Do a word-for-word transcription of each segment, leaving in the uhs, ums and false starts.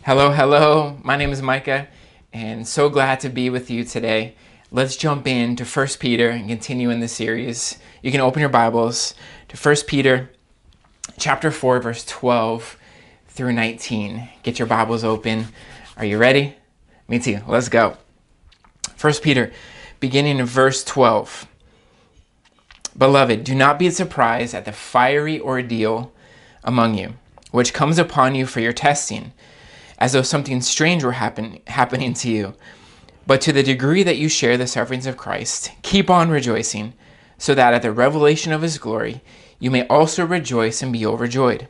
Hello, hello. My name is Micah, and so glad to be with you today. Let's jump into First Peter and continue in this series. You can open your Bibles to First Peter chapter four, verse twelve through nineteen. Get your Bibles open. Are you ready? Me too. Let's go. First Peter, beginning in verse twelve. Beloved, do not be surprised at the fiery ordeal among you, which comes upon you for your testing, as though something strange were happen, happening to you. But to the degree that you share the sufferings of Christ, keep on rejoicing, so that at the revelation of his glory, you may also rejoice and be overjoyed.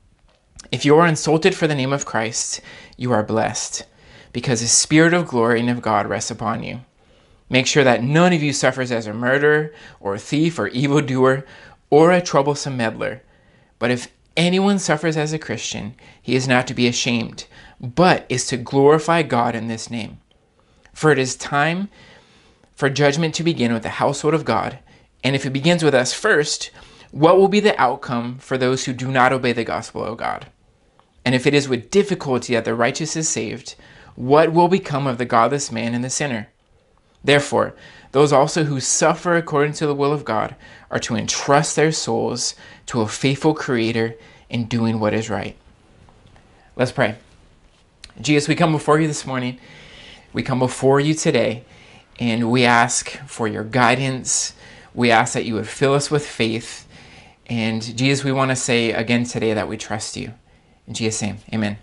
If you are insulted for the name of Christ, you are blessed, because the Spirit of glory and of God rests upon you. Make sure that none of you suffers as a murderer, or a thief, or evildoer, or a troublesome meddler. But if anyone suffers as a Christian, he is not to be ashamed, but is to glorify God in this name. For it is time for judgment to begin with the household of God. And if it begins with us first, what will be the outcome for those who do not obey the gospel of God? And if it is with difficulty that the righteous is saved, what will become of the godless man and the sinner? Therefore, those also who suffer according to the will of God are to entrust their souls to a faithful Creator in doing what is right. Let's pray. Jesus, we come before you this morning. We come before you today, and we ask for your guidance. We ask that you would fill us with faith. And Jesus, we want to say again today that we trust you. In Jesus' name, amen.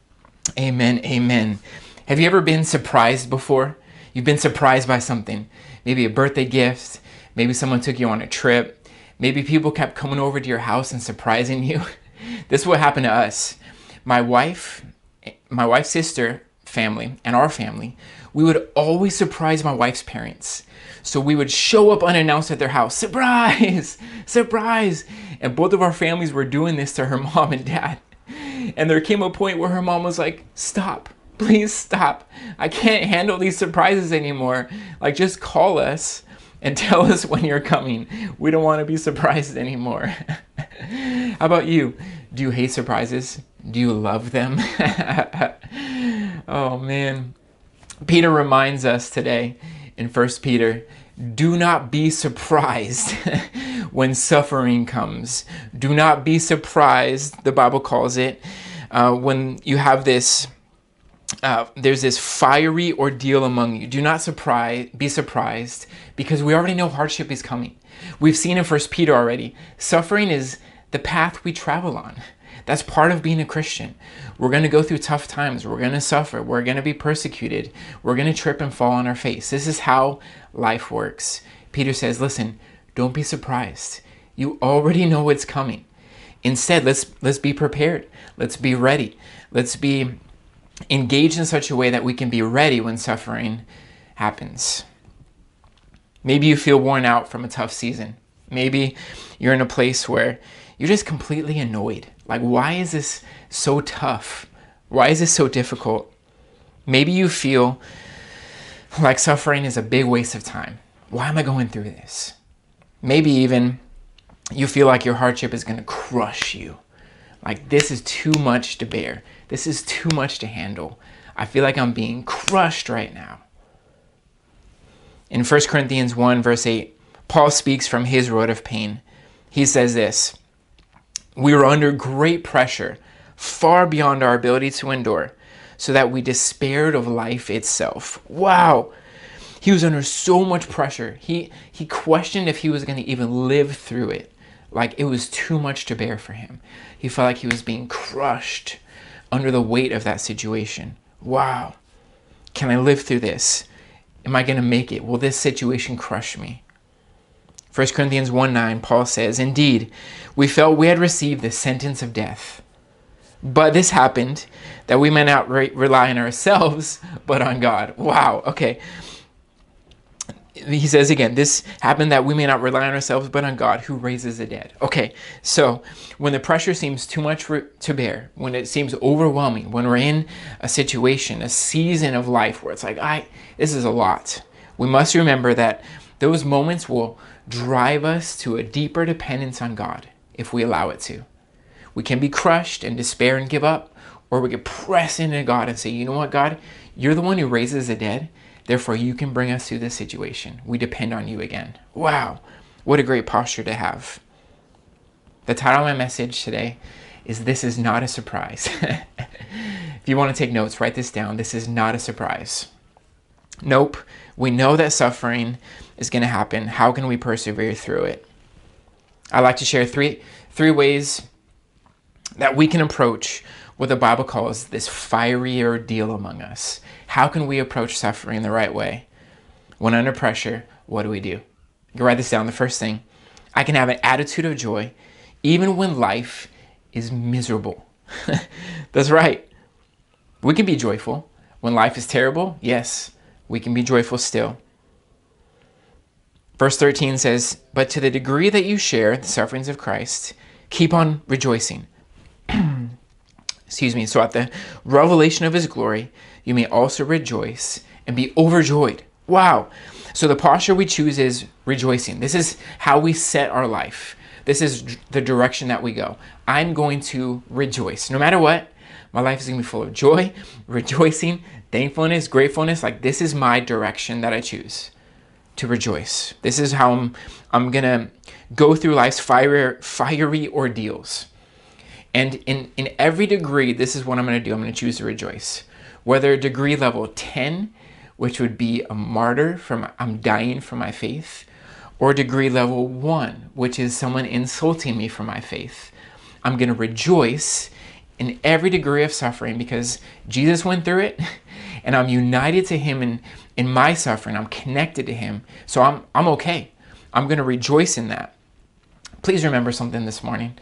Amen, amen. Have you ever been surprised before? You've been surprised by something. Maybe a birthday gift. Maybe someone took you on a trip. Maybe people kept coming over to your house and surprising you. This is what happened to us. My wife, my wife's sister family, and our family, we would always surprise my wife's parents. So we would show up unannounced at their house. Surprise! Surprise! And both of our families were doing this to her mom and dad. And there came a point where her mom was like, stop. Please stop. I can't handle these surprises anymore. Like, just call us and tell us when you're coming. We don't want to be surprised anymore. How about you? Do you hate surprises? Do you love them? Oh, man. Peter reminds us today in First Peter, do not be surprised when suffering comes. Do not be surprised, the Bible calls it, uh, when you have this Uh, there's this fiery ordeal among you. Do not surprise, be surprised, because we already know hardship is coming. We've seen in First Peter already. Suffering is the path we travel on. That's part of being a Christian. We're going to go through tough times. We're going to suffer. We're going to be persecuted. We're going to trip and fall on our face. This is how life works. Peter says, listen, don't be surprised. You already know what's coming. Instead, let's let's be prepared. Let's be ready. Let's be engaged in such a way that we can be ready when suffering happens. Maybe you feel worn out from a tough season. Maybe you're in a place where you're just completely annoyed. Like, why is this so tough? Why is this so difficult? Maybe you feel like suffering is a big waste of time. Why am I going through this? Maybe even you feel like your hardship is going to crush you. Like, this is too much to bear. This is too much to handle. I feel like I'm being crushed right now. In First Corinthians one, verse eight, Paul speaks from his road of pain. He says this, we were under great pressure, far beyond our ability to endure, so that we despaired of life itself. Wow. He was under so much pressure. He, he questioned if he was going to even live through it. Like, it was too much to bear for him. He felt like he was being crushed under the weight of that situation. Wow. Can I live through this? Am I going to make it? Will this situation crush me? First Corinthians one nine, Paul says, indeed, we felt we had received the sentence of death. But this happened that we may not re- rely on ourselves, but on God. Wow. Okay. He says again, this happened that we may not rely on ourselves, but on God who raises the dead. Okay, so when the pressure seems too much for, to bear, when it seems overwhelming, when we're in a situation, a season of life where it's like, I, this is a lot, we must remember that those moments will drive us to a deeper dependence on God if we allow it to. We can be crushed and despair and give up, or we could press into God and say, you know what, God, you're the one who raises the dead. Therefore, you can bring us through this situation. We depend on you again. Wow, what a great posture to have. The title of my message today is This Is Not a Surprise. If you want to take notes, write this down. This is not a surprise. Nope. We know that suffering is going to happen. How can we persevere through it? I like to share three three ways that we can approach what the Bible calls this fiery ordeal among us. How can we approach suffering the right way? When under pressure, what do we do? You can write this down. The first thing, I can have an attitude of joy even when life is miserable. That's right. We can be joyful. When life is terrible, yes, we can be joyful still. Verse thirteen says, but to the degree that you share the sufferings of Christ, keep on rejoicing. Excuse me. So at the revelation of his glory, you may also rejoice and be overjoyed. Wow. So the posture we choose is rejoicing. This is how we set our life. This is the direction that we go. I'm going to rejoice. No matter what, my life is going to be full of joy, rejoicing, thankfulness, gratefulness. Like, this is my direction that I choose to rejoice. This is how I'm, I'm going to go through life's fiery, fiery ordeals. And in, in every degree, this is what I'm going to do. I'm going to choose to rejoice. Whether degree level ten, which would be a martyr from I'm dying for my faith, or degree level one, which is someone insulting me for my faith. I'm going to rejoice in every degree of suffering because Jesus went through it and I'm united to him in, in my suffering. I'm connected to him. So I'm, I'm okay. I'm going to rejoice in that. Please remember something this morning.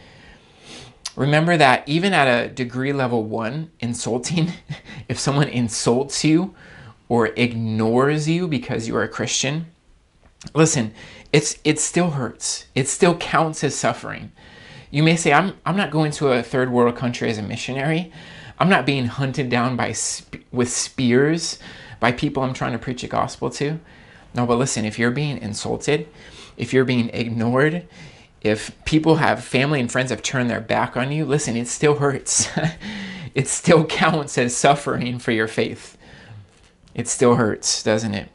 Remember that even at a degree level one, insulting, if someone insults you or ignores you because you are a Christian, listen, it's it still hurts. It still counts as suffering. You may say, I'm I'm not going to a third world country as a missionary. I'm not being hunted down by sp- with spears by people I'm trying to preach a gospel to. No, but listen, if you're being insulted, if you're being ignored, if people have family and friends have turned their back on you, listen, it still hurts. It still counts as suffering for your faith. It still hurts, doesn't it?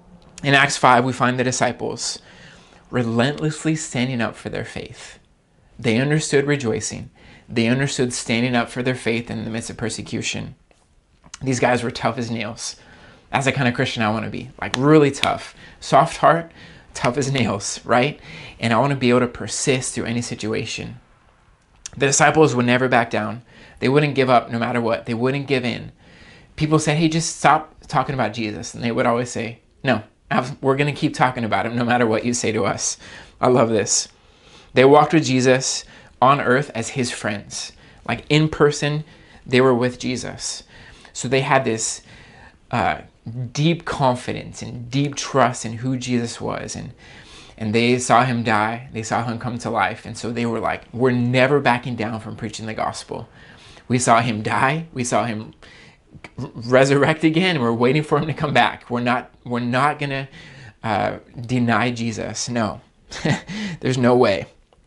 In Acts five, we find the disciples relentlessly standing up for their faith. They understood rejoicing. They understood standing up for their faith in the midst of persecution. These guys were tough as nails. That's the kind of Christian I want to be. Like, really tough. Soft heart, tough as nails, right? And I want to be able to persist through any situation. The disciples would never back down. They wouldn't give up no matter what. They wouldn't give in. People said, hey, just stop talking about Jesus. And they would always say, no, we're going to keep talking about him no matter what you say to us. I love this. They walked with Jesus on earth as his friends. Like, in person, they were with Jesus. So they had this uh, deep confidence and deep trust in who Jesus was. And, and they saw him die. They saw him come to life. And so they were like, we're never backing down from preaching the gospel. We saw him die. We saw him resurrect again. We're waiting for him to come back. We're not, we're not going to uh, deny Jesus. No, there's no way.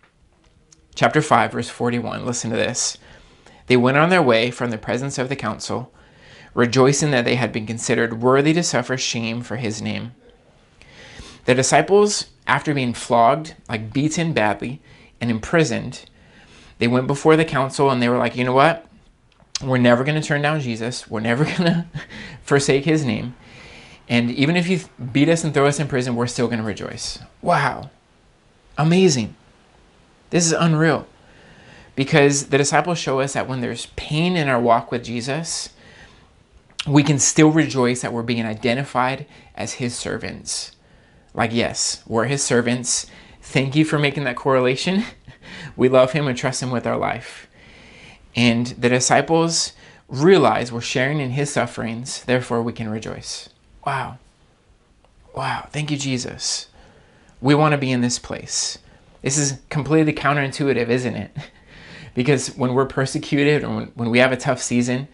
Chapter five, verse forty-one, listen to this. They went on their way from the presence of the council, rejoicing that they had been considered worthy to suffer shame for his name. The disciples, after being flogged, like beaten badly, and imprisoned, they went before the council and they were like, you know what? We're never going to turn down Jesus. We're never going to forsake his name. And even if you beat us and throw us in prison, we're still going to rejoice. Wow. Amazing. This is unreal. Because the disciples show us that when there's pain in our walk with Jesus, we can still rejoice that we're being identified as his servants. Like, yes, we're his servants. Thank you for making that correlation. We love him and trust him with our life. And the disciples realize we're sharing in his sufferings, therefore we can rejoice. Wow. Wow. Thank you, Jesus. We want to be in this place. This is completely counterintuitive, isn't it? Because when we're persecuted or when, when we have a tough season,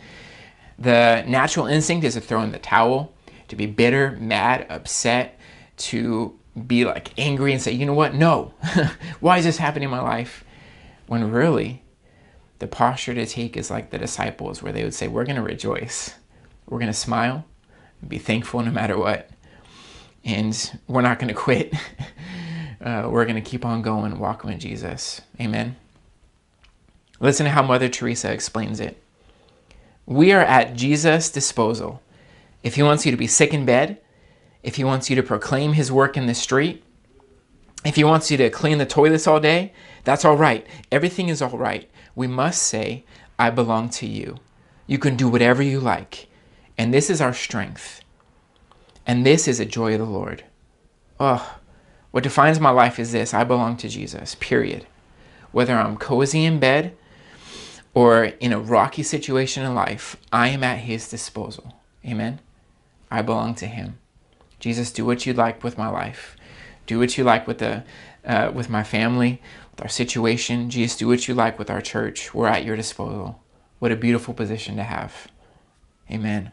the natural instinct is to throw in the towel, to be bitter, mad, upset, to be like angry and say, you know what? No. Why is this happening in my life? When really, The posture to take is like the disciples, where they would say, we're going to rejoice. We're going to smile and be thankful no matter what. And we're not going to quit. uh, we're going to keep on going, walking with Jesus. Amen. Listen to how Mother Teresa explains it. We are at Jesus' disposal. If he wants you to be sick in bed, if he wants you to proclaim his work in the street, if he wants you to clean the toilets all day, that's all right. Everything is all right. We must say, I belong to you. You can do whatever you like. And this is our strength. And this is a joy of the Lord. Oh, what defines my life is this. I belong to Jesus, period. Whether I'm cozy in bed or in a rocky situation in life, I am at his disposal. Amen. I belong to him. Jesus, do what you like with my life. Do what you like with the, uh, with my family, with our situation. Jesus, do what you like with our church. We're at your disposal. What a beautiful position to have. Amen.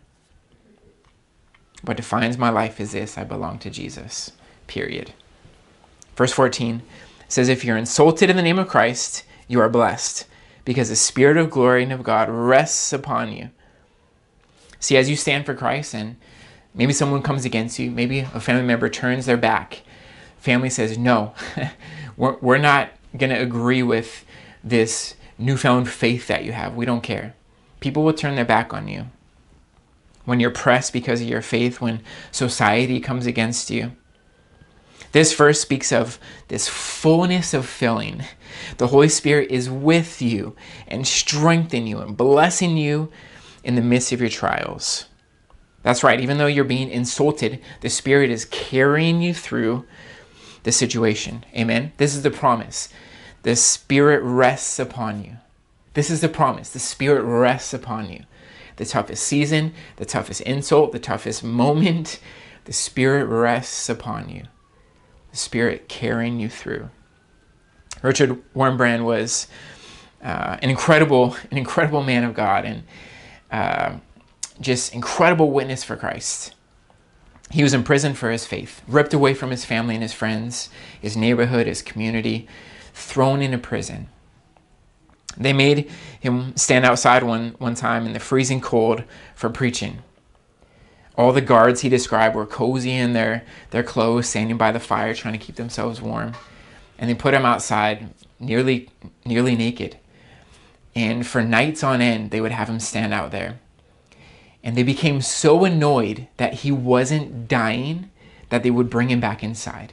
What defines my life is this. I belong to Jesus. Period. Verse fourteen says, if you're insulted in the name of Christ, you are blessed, because the Spirit of glory and of God rests upon you. See, as you stand for Christ and maybe someone comes against you, maybe a family member turns their back, family says, no, we're, we're not going to agree with this newfound faith that you have. We don't care. People will turn their back on you. When you're pressed because of your faith, when society comes against you. This verse speaks of this fullness of filling. The Holy Spirit is with you and strengthening you and blessing you in the midst of your trials. That's right. Even though you're being insulted, the Spirit is carrying you through the situation. Amen. This is the promise. The Spirit rests upon you. This is the promise. The Spirit rests upon you. The toughest season, the toughest insult, the toughest moment, the Spirit rests upon you. The Spirit carrying you through. Richard Wurmbrand was uh, an incredible, an incredible man of God, and uh, just incredible witness for Christ. He was imprisoned for his faith, ripped away from his family and his friends, his neighborhood, his community, thrown into prison. They made him stand outside one, one time in the freezing cold for preaching. All the guards he described were cozy in their, their clothes, standing by the fire, trying to keep themselves warm. And they put him outside, nearly, nearly naked. And for nights on end, they would have him stand out there. And they became so annoyed that he wasn't dying that they would bring him back inside.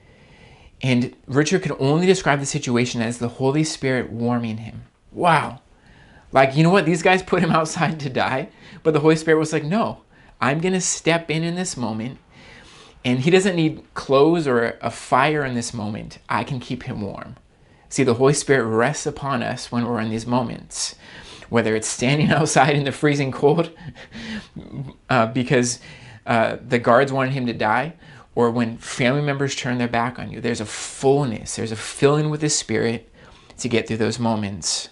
And Richard could only describe the situation as the Holy Spirit warming him. Wow. Like, you know what? These guys put him outside to die. But the Holy Spirit was like, no, I'm going to step in in this moment. And he doesn't need clothes or a fire in this moment. I can keep him warm. See, the Holy Spirit rests upon us when we're in these moments. Whether it's standing outside in the freezing cold uh, because uh, the guards wanted him to die, or when family members turn their back on you, there's a fullness, there's a filling with the Spirit to get through those moments.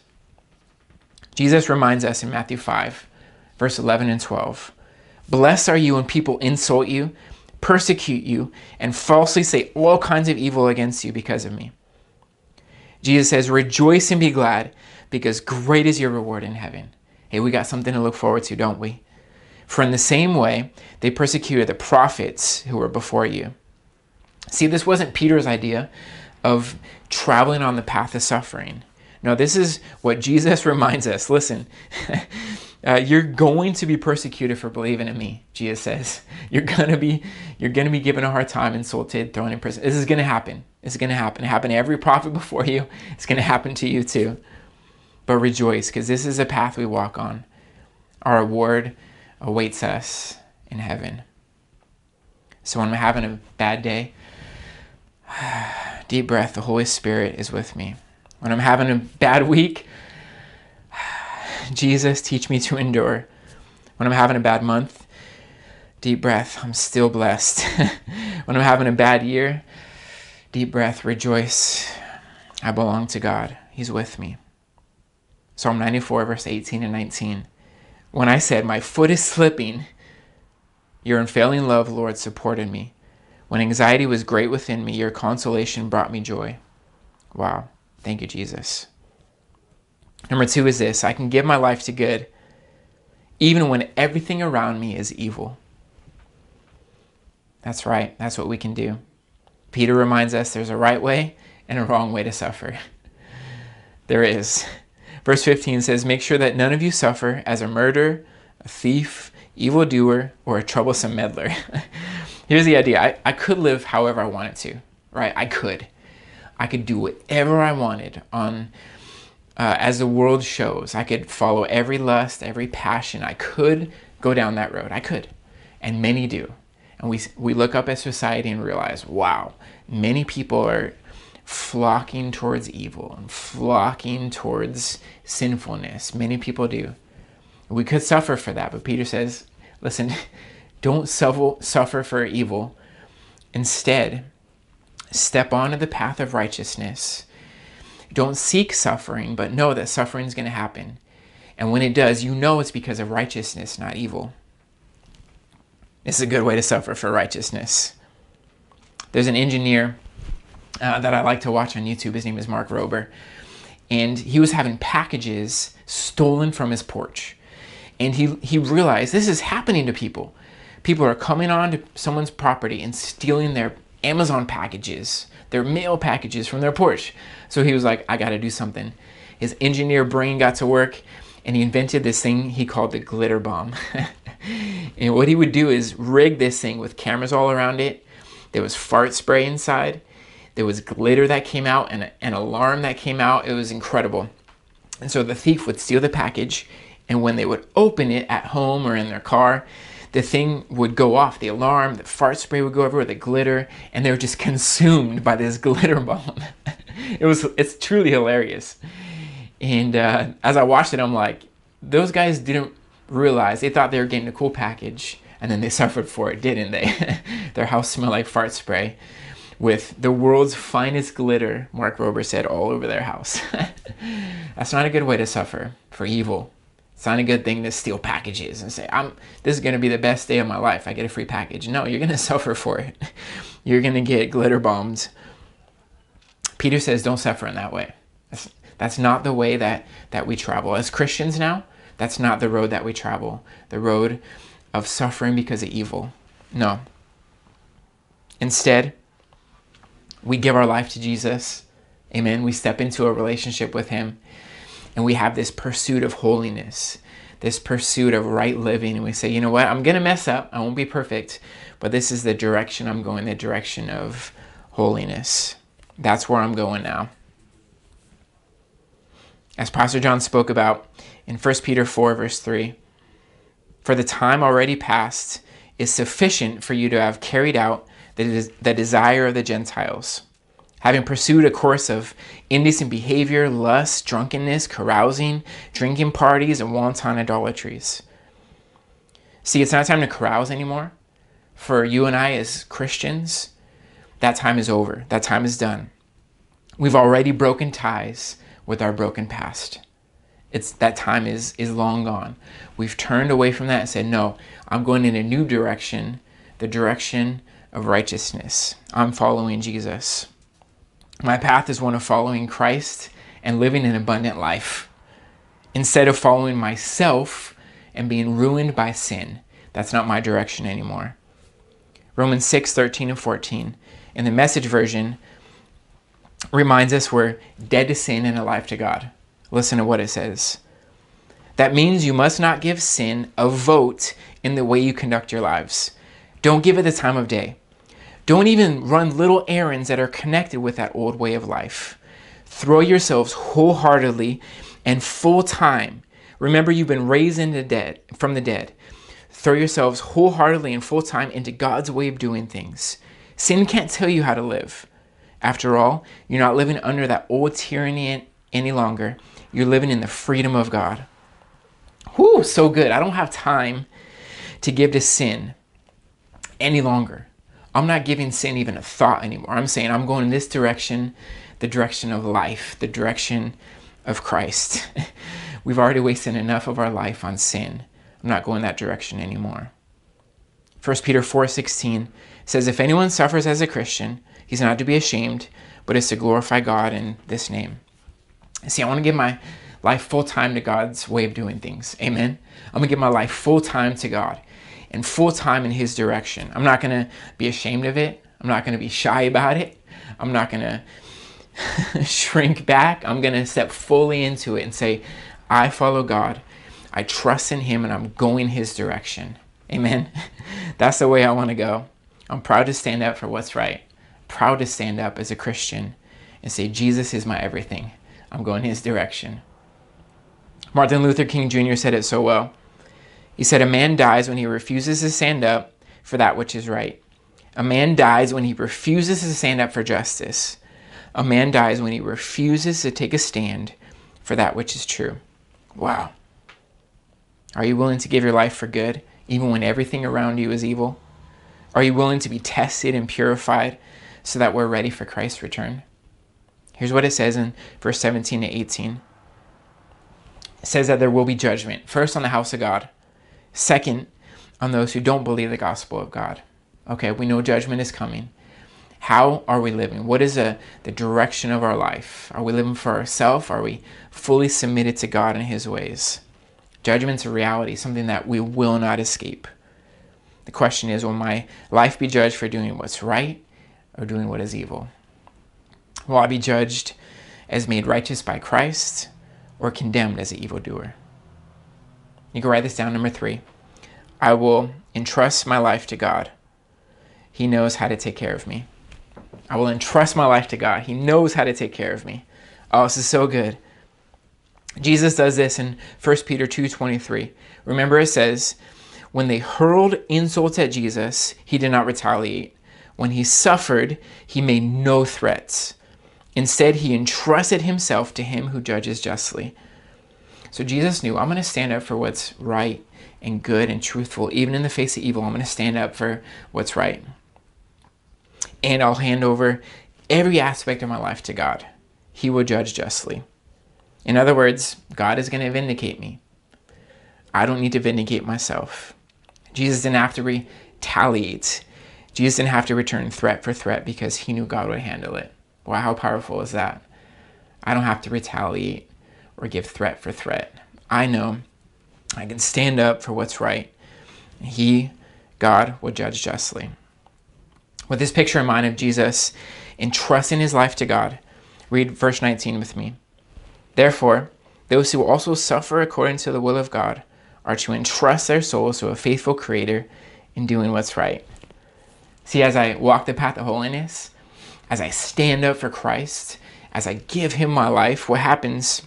Jesus reminds us in Matthew five, verse eleven and twelve, blessed are you when people insult you, persecute you, and falsely say all kinds of evil against you because of me. Jesus says, rejoice and be glad, because great is your reward in heaven. Hey, we got something to look forward to, don't we? For in the same way, they persecuted the prophets who were before you. See, this wasn't Peter's idea of traveling on the path of suffering. No, this is what Jesus reminds us. Listen, uh, you're going to be persecuted for believing in me, Jesus says. You're gonna be, you're gonna be given a hard time, insulted, thrown in prison. This is gonna happen. It's gonna happen. It happened to every prophet before you. It's gonna happen to you too. But rejoice, because this is a path we walk on. Our reward awaits us in heaven. So when I'm having a bad day, deep breath, the Holy Spirit is with me. When I'm having a bad week, Jesus, teach me to endure. When I'm having a bad month, deep breath, I'm still blessed. When I'm having a bad year, deep breath, rejoice. I belong to God. He's with me. Psalm ninety-four, verse eighteen and nineteen. When I said, my foot is slipping, your unfailing love, Lord, supported me. When anxiety was great within me, your consolation brought me joy. Wow. Thank you, Jesus. Number two is this: I can give my life to good even when everything around me is evil. That's right. That's what we can do. Peter reminds us there's a right way and a wrong way to suffer. There is. Verse fifteen says, make sure that none of you suffer as a murderer, a thief, evildoer, or a troublesome meddler. Here's the idea. I, I could live however I wanted to, right? I could. I could do whatever I wanted on uh, as the world shows. I could follow every lust, every passion. I could go down that road. I could. And many do. And we we look up at society and realize, wow, many people are flocking towards evil and flocking towards sinfulness. Many people do. We could suffer for that, but Peter says, listen, don't suffer, suffer for evil. Instead, step onto the path of righteousness. Don't seek suffering, but know that suffering is going to happen. And when it does, you know it's because of righteousness, not evil. This is a good way to suffer for righteousness. There's an engineer uh, that I like to watch on YouTube. His name is Mark Rober. And he was having packages stolen from his porch. And he, he realized this is happening to people. People are coming onto someone's property and stealing their Amazon packages, their mail packages from their porch. So he was like, I got to do something. His engineer brain got to work, and he invented this thing he called the glitter bomb. And what he would do is rig this thing with cameras all around it. There was fart spray inside. There was glitter that came out and an alarm that came out. It was incredible. And so the thief would steal the package, and when they would open it at home or in their car, the thing would go off, the alarm, the fart spray would go everywhere, the glitter, and they were just consumed by this glitter bomb. It was, it's truly hilarious. And uh, as I watched it, I'm like, those guys didn't realize, they thought they were getting a cool package, and then they suffered for it, didn't they? Their house smelled like fart spray with the world's finest glitter, Mark Rober said, all over their house. That's not a good way to suffer for evil. It's not a good thing to steal packages and say, "I'm. This is going to be the best day of my life. I get a free package." No, you're going to suffer for it. You're going to get glitter bombs. Peter says, don't suffer in that way. That's, that's not the way that, that we travel. As Christians now, that's not the road that we travel. The road of suffering because of evil. No. Instead, we give our life to Jesus. Amen. We step into a relationship with him. And we have this pursuit of holiness, this pursuit of right living. And we say, you know what? I'm going to mess up. I won't be perfect. But this is the direction I'm going, the direction of holiness. That's where I'm going now. As Pastor John spoke about in First Peter four, verse three, for the time already past is sufficient for you to have carried out the, the desire of the Gentiles, having pursued a course of indecent behavior, lust, drunkenness, carousing, drinking parties, and wanton idolatries. See, it's not time to carouse anymore. For you and I as Christians, that time is over. That time is done. We've already broken ties with our broken past. It's that time is, is long gone. We've turned away from that and said, no, I'm going in a new direction, the direction of righteousness. I'm following Jesus. My path is one of following Christ and living an abundant life, instead of following myself and being ruined by sin. That's not my direction anymore. Romans six, thirteen and fourteen in the Message version reminds us we're dead to sin and alive to God. Listen to what it says. That means you must not give sin a vote in the way you conduct your lives. Don't give it the time of day. Don't even run little errands that are connected with that old way of life. Throw yourselves wholeheartedly and full time. Remember, you've been raised in the dead, from the dead. Throw yourselves wholeheartedly and full time into God's way of doing things. Sin can't tell you how to live. After all, you're not living under that old tyranny any longer. You're living in the freedom of God. Whew, so good. I don't have time to give to sin any longer. I'm not giving sin even a thought anymore. I'm saying I'm going in this direction, the direction of life, the direction of Christ. We've already wasted enough of our life on sin. I'm not going that direction anymore. First Peter four sixteen says, if anyone suffers as a Christian, he's not to be ashamed, but is to glorify God in this name. See, I want to give my life full time to God's way of doing things. Amen. I'm going to give my life full time to God and full time in his direction. I'm not going to be ashamed of it. I'm not going to be shy about it. I'm not going to shrink back. I'm going to step fully into it and say, I follow God. I trust in him and I'm going his direction. Amen. That's the way I want to go. I'm proud to stand up for what's right. Proud to stand up as a Christian and say, Jesus is my everything. I'm going his direction. Martin Luther King Junior said it so well. He said, a man dies when he refuses to stand up for that which is right. A man dies when he refuses to stand up for justice. A man dies when he refuses to take a stand for that which is true. Wow. Are you willing to give your life for good, even when everything around you is evil? Are you willing to be tested and purified so that we're ready for Christ's return? Here's what it says in verse seventeen to eighteen. It says that there will be judgment, first on the house of God, second on those who don't believe the gospel of God. Okay, we know judgment is coming. How are we living? What is a, the direction of our life? Are we living for ourselves? Are we fully submitted to God and his ways? Judgment's a reality, something that we will not escape. The question is, will my life be judged for doing what's right or doing what is evil? Will I be judged as made righteous by Christ or condemned as an evildoer? You can write this down, number three. I will entrust my life to God. He knows how to take care of me. I will entrust my life to God. He knows how to take care of me. Oh, this is so good. Jesus does this in First Peter two twenty-three. Remember, it says, when they hurled insults at Jesus, he did not retaliate. When he suffered, he made no threats. Instead, he entrusted himself to him who judges justly. So Jesus knew, I'm going to stand up for what's right and good and truthful. Even in the face of evil, I'm going to stand up for what's right. And I'll hand over every aspect of my life to God. He will judge justly. In other words, God is going to vindicate me. I don't need to vindicate myself. Jesus didn't have to retaliate. Jesus didn't have to return threat for threat because he knew God would handle it. Wow, how powerful is that? I don't have to retaliate or give threat for threat. I know I can stand up for what's right. He, God, will judge justly. With this picture in mind of Jesus entrusting his life to God, read verse nineteen with me. Therefore, those who also suffer according to the will of God are to entrust their souls to a faithful Creator in doing what's right. See, as I walk the path of holiness, as I stand up for Christ, as I give him my life, what happens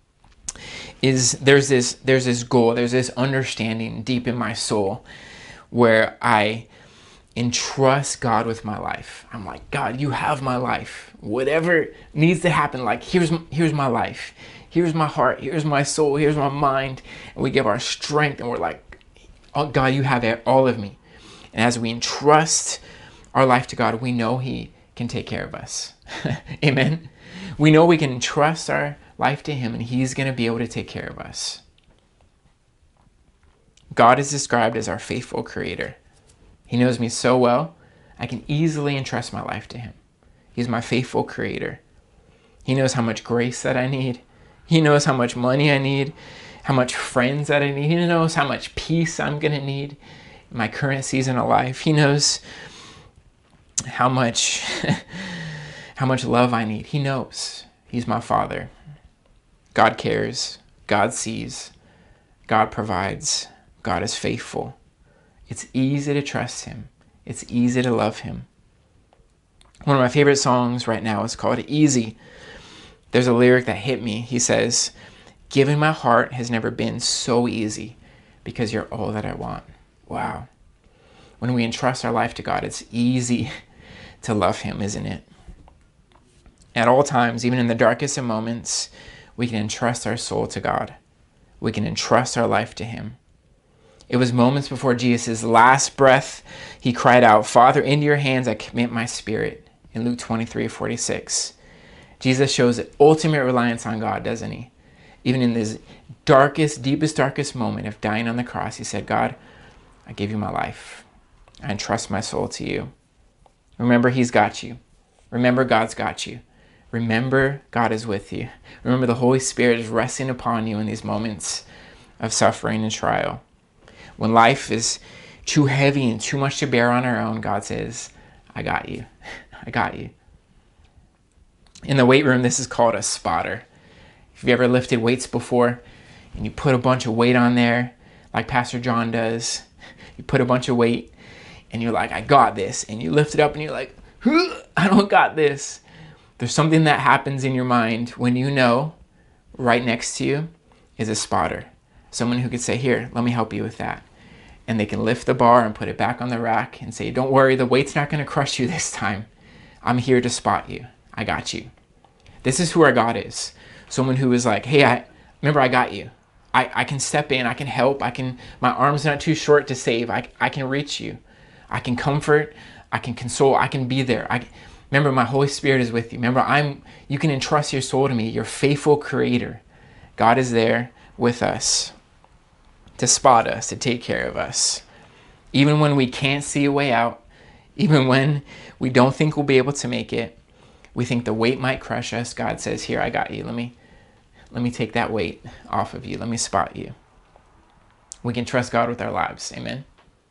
is there's this there's this goal, there's this understanding deep in my soul where I entrust God with my life. I'm like, God, you have my life. Whatever needs to happen, like here's here's my life. Here's my heart. Here's my soul. Here's my mind. And we give our strength and we're like, oh, God, you have all of me. And as we entrust our life to God, we know he can take care of us. Amen. We know we can entrust our life to him and he's going to be able to take care of us. God is described as our faithful Creator. He knows me so well, I can easily entrust my life to him. He's my faithful Creator. He knows how much grace that I need. He knows how much money I need, how much friends that I need. He knows how much peace I'm going to need in my current season of life. He knows how much, how much love I need. He knows. He's my Father. God cares. God sees. God provides. God is faithful. It's easy to trust him. It's easy to love him. One of my favorite songs right now is called Easy. There's a lyric that hit me. He says, giving my heart has never been so easy because you're all that I want. Wow. When we entrust our life to God, it's easy to love him, isn't it? At all times, even in the darkest of moments, we can entrust our soul to God. We can entrust our life to him. It was moments before Jesus' last breath, he cried out, Father, into your hands I commit my spirit, in Luke twenty-three forty-six. Jesus shows the ultimate reliance on God, doesn't he? Even in this darkest, deepest, darkest moment of dying on the cross, he said, God, I give you my life. I entrust my soul to you. Remember, he's got you. Remember, God's got you. remember God is with you. Remember the Holy Spirit is resting upon you in these moments of suffering and trial. When life is too heavy and too much to bear on our own, God says, I got you. I got you. In the weight room, this is called a spotter. If you've ever lifted weights before and you put a bunch of weight on there, like Pastor John does, you put a bunch of weight and you're like, I got this. And you lift it up and you're like, I don't got this. There's something that happens in your mind when you know right next to you is a spotter. Someone who could say, here, let me help you with that. And they can lift the bar and put it back on the rack and say, don't worry, the weight's not going to crush you this time. I'm here to spot you. I got you. This is who our God is. Someone who is like, hey, I remember I got you. I, I can step in. I can help. I can, my arm's not too short to save. I, I can reach you. I can comfort. I can console. I can be there. I remember my Holy Spirit is with you. Remember, I'm, you can entrust your soul to me, your faithful creator. God is there with us to spot us, to take care of us. Even when we can't see a way out, even when we don't think we'll be able to make it, we think the weight might crush us, God says, here, I got you. Let me, let me take that weight off of you. Let me spot you. We can trust God with our lives. Amen.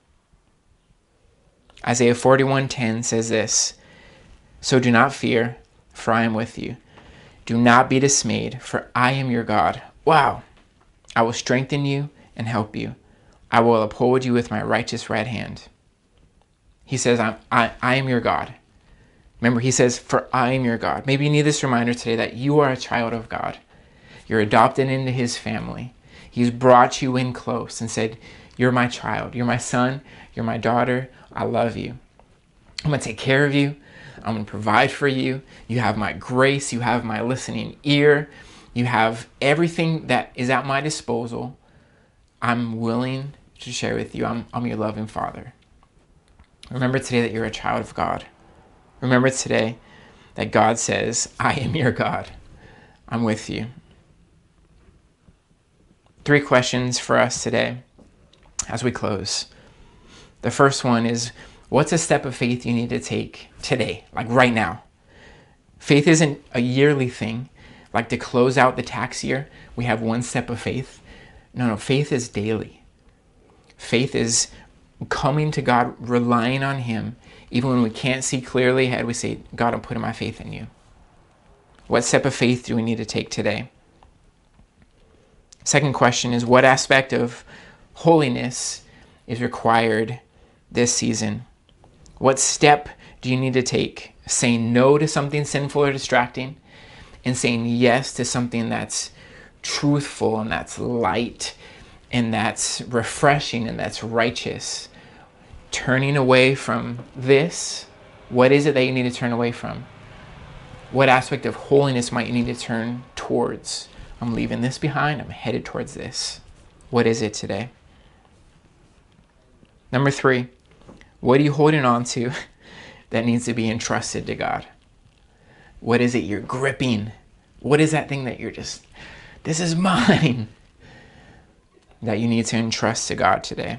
Isaiah forty-one ten says this, so do not fear, for I am with you. Do not be dismayed, for I am your God. Wow. I will strengthen you and help you. I will uphold you with my righteous right hand. He says, I'm, I, I am your God. Remember, he says, for I am your God. Maybe you need this reminder today that you are a child of God. You're adopted into his family. He's brought you in close and said, you're my child. You're my son. You're my daughter. I love you. I'm going to take care of you. I'm going to provide for you. You have my grace. You have my listening ear. You have everything that is at my disposal. I'm willing to share with you. I'm, I'm your loving Father. Remember today that you're a child of God. Remember today that God says, I am your God. I'm with you. Three questions for us today as we close. The first one is, what's a step of faith you need to take today, like right now? Faith isn't a yearly thing, like to close out the tax year, we have one step of faith. No, no, faith is daily. Faith is coming to God, relying on him. Even when we can't see clearly ahead, we say, God, I'm putting my faith in you. What step of faith do we need to take today? Second question is, what aspect of holiness is required this season? What step do you need to take? Saying no to something sinful or distracting and saying yes to something that's truthful and that's light and that's refreshing and that's righteous. Turning away from this, what is it that you need to turn away from? What aspect of holiness might you need to turn towards? I'm leaving this behind. I'm headed towards this. What is it today? Number three, what are you holding on to that needs to be entrusted to God? What is it you're gripping? What is that thing that you're just, this is mine, that you need to entrust to God today?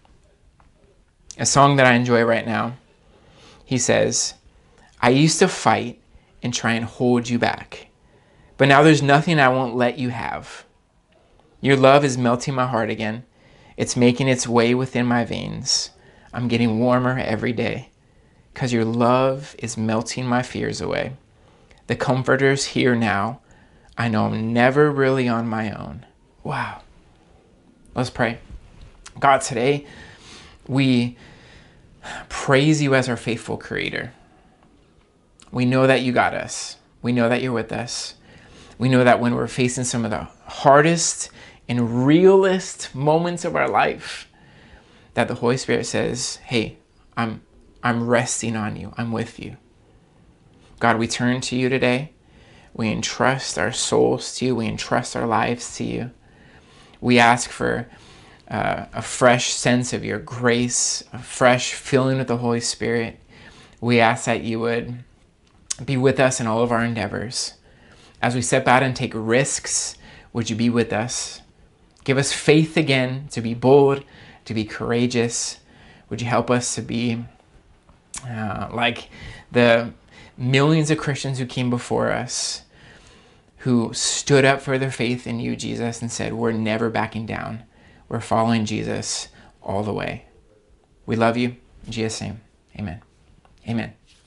A song that I enjoy right now, he says, I used to fight and try and hold you back, but now there's nothing I won't let you have. Your love is melting my heart again. It's making its way within my veins. I'm getting warmer every day because your love is melting my fears away. The comforter's here now. I know I'm never really on my own. Wow. Let's pray. God, today we praise you as our faithful creator. We know that you got us. We know that you're with us. We know that when we're facing some of the hardest and realest moments of our life, that the Holy Spirit says, hey, I'm, I'm resting on you. I'm with you. God, we turn to you today. We entrust our souls to you. We entrust our lives to you. We ask for uh, a fresh sense of your grace, a fresh filling with the Holy Spirit. We ask that you would be with us in all of our endeavors. As we step out and take risks, would you be with us? Give us faith again to be bold, to be courageous. Would you help us to be uh, like the millions of Christians who came before us, who stood up for their faith in you, Jesus, and said, we're never backing down. We're following Jesus all the way. We love you. In Jesus' name, amen. Amen.